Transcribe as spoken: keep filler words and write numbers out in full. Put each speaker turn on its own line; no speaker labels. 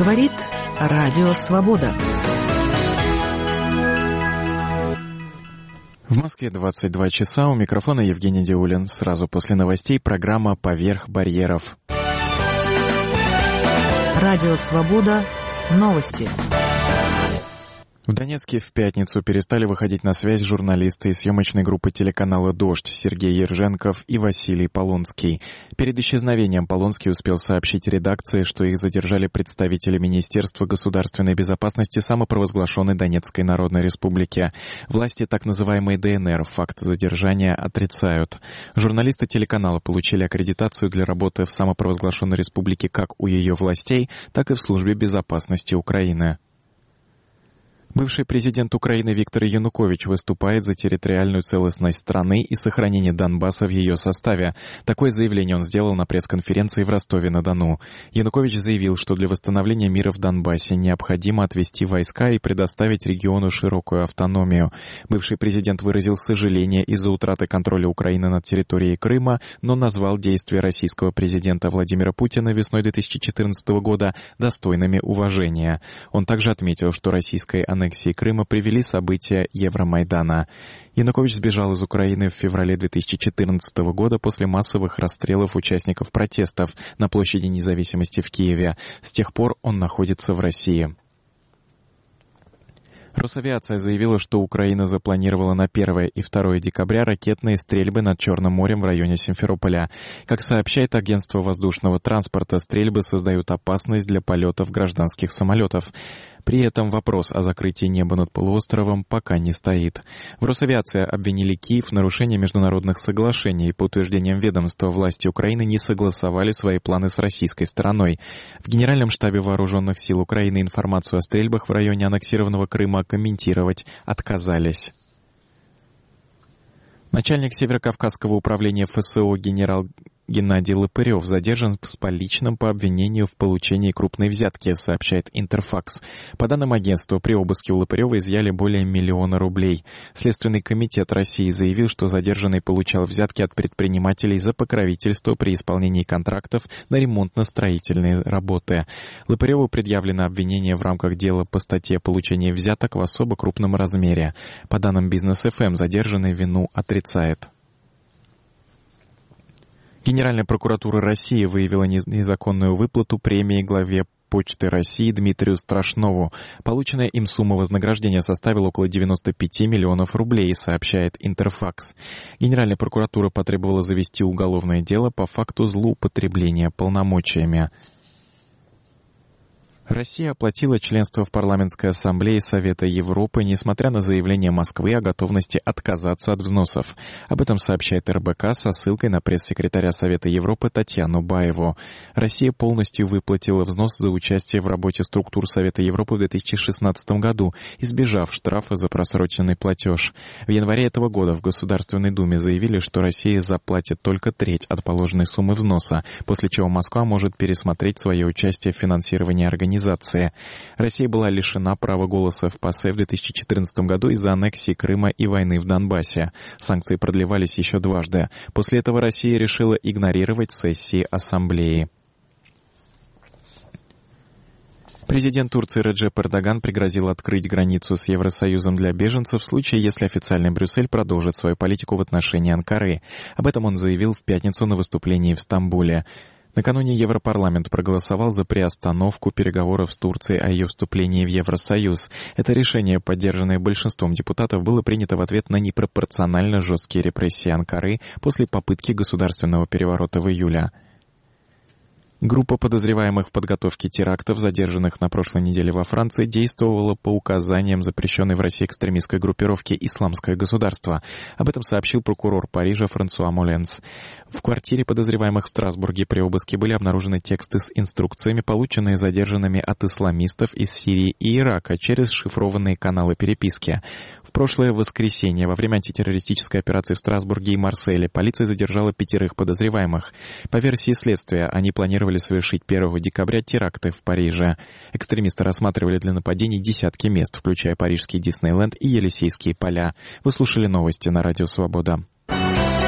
Говорит Радио Свобода.
В Москве двадцать два часа. У микрофона Евгений Диулин. Сразу после новостей программа «Поверх барьеров».
Радио Свобода. Новости.
В Донецке в пятницу перестали выходить на связь журналисты из съемочной группы телеканала «Дождь» Сергей Ерженков и Василий Полонский. Перед исчезновением Полонский успел сообщить редакции, что их задержали представители Министерства государственной безопасности самопровозглашенной Донецкой Народной Республики. Власти так называемой ДНР факт задержания отрицают. Журналисты телеканала получили аккредитацию для работы в самопровозглашенной республике как у ее властей, так и в Службе безопасности Украины. Бывший президент Украины Виктор Янукович выступает за территориальную целостность страны и сохранение Донбасса в ее составе. Такое заявление он сделал на пресс-конференции в Ростове-на-Дону. Янукович заявил, что для восстановления мира в Донбассе необходимо отвести войска и предоставить региону широкую автономию. Бывший президент выразил сожаление из-за утраты контроля Украины над территорией Крыма, но назвал действия российского президента Владимира Путина весной две тысячи четырнадцатого года достойными уважения. Он также отметил, что российская аннексия аннексии Крыма привели события Евромайдана. Янукович сбежал из Украины в феврале две тысячи четырнадцатого года после массовых расстрелов участников протестов на площади Независимости в Киеве. С тех пор он находится в России. Росавиация заявила, что Украина запланировала на первое и второе декабря ракетные стрельбы над Черным морем в районе Симферополя. Как сообщает агентство воздушного транспорта, стрельбы создают опасность для полетов гражданских самолетов. При этом вопрос о закрытии неба над полуостровом пока не стоит. В Росавиации обвинили Киев в нарушении международных соглашений, и по утверждениям ведомства власти Украины не согласовали свои планы с российской стороной. В Генеральном штабе Вооруженных сил Украины информацию о стрельбах в районе аннексированного Крыма комментировать отказались. Начальник Северокавказского управления ФСО генерал Геннадий Лопырев задержан с поличным по обвинению в получении крупной взятки, сообщает Интерфакс. По данным агентства, при обыске у Лопырева изъяли более миллиона рублей. Следственный комитет России заявил, что задержанный получал взятки от предпринимателей за покровительство при исполнении контрактов на ремонтно-строительные работы. Лопыреву предъявлено обвинение в рамках дела по статье «Получение взяток в особо крупном размере». По данным Бизнес-ФМ, задержанный вину отрицает. Генеральная прокуратура России выявила незаконную выплату премии главе Почты России Дмитрию Страшнову. Полученная им сумма вознаграждения составила около девяносто пять миллионов рублей, сообщает Интерфакс. Генеральная прокуратура потребовала завести уголовное дело по факту злоупотребления полномочиями. Россия оплатила членство в Парламентской ассамблее Совета Европы, несмотря на заявление Москвы о готовности отказаться от взносов. Об этом сообщает эр бэ ка со ссылкой на пресс-секретаря Совета Европы Татьяну Баеву. Россия полностью выплатила взнос за участие в работе структур Совета Европы в две тысячи шестнадцатом году, избежав штрафа за просроченный платеж. В январе этого года в Государственной Думе заявили, что Россия заплатит только треть от положенной суммы взноса, после чего Москва может пересмотреть свое участие в финансировании организации. Россия была лишена права голоса в ПАСЕ в две тысячи четырнадцатом году из-за аннексии Крыма и войны в Донбассе. Санкции продлевались еще дважды. После этого Россия решила игнорировать сессии Ассамблеи. Президент Турции Реджеп Эрдоган пригрозил открыть границу с Евросоюзом для беженцев в случае, если официальный Брюссель продолжит свою политику в отношении Анкары. Об этом он заявил в пятницу на выступлении в Стамбуле. Накануне Европарламент проголосовал за приостановку переговоров с Турцией о ее вступлении в Евросоюз. Это решение, поддержанное большинством депутатов, было принято в ответ на непропорционально жесткие репрессии Анкары после попытки государственного переворота в июле. Группа подозреваемых в подготовке терактов, задержанных на прошлой неделе во Франции, действовала по указаниям запрещенной в России экстремистской группировки «Исламское государство». Об этом сообщил прокурор Парижа Франсуа Моленс. В квартире подозреваемых в Страсбурге при обыске были обнаружены тексты с инструкциями, полученные задержанными от исламистов из Сирии и Ирака через шифрованные каналы переписки. В прошлое воскресенье во время антитеррористической операции в Страсбурге и Марселе полиция задержала пятерых подозреваемых. По версии следствия, они планировали совершить первого декабря теракты в Париже. Экстремисты рассматривали для нападений десятки мест, включая парижский Диснейленд и Елисейские поля. Вы слушали новости на Радио Свобода.